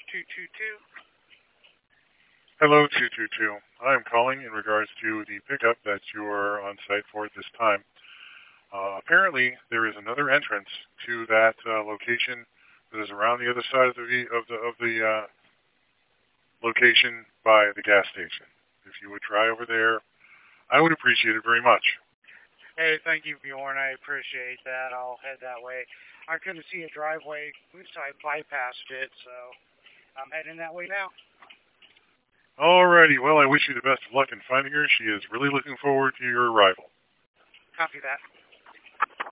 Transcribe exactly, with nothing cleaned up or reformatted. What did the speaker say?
two two two. Hello, two two two. I'm calling in regards to the pickup that you're on site for at this time. Uh, apparently, there is another entrance to that uh, location that is around the other side of the of the of the uh, location by the gas station. If you would try over there, I would appreciate it very much. Hey, thank you, Bjorn. I appreciate that. I'll head that way. I couldn't see a driveway, so I bypassed it, so I'm heading that way now. Alrighty, well, I wish you the best of luck in finding her. She is really looking forward to your arrival. Copy that.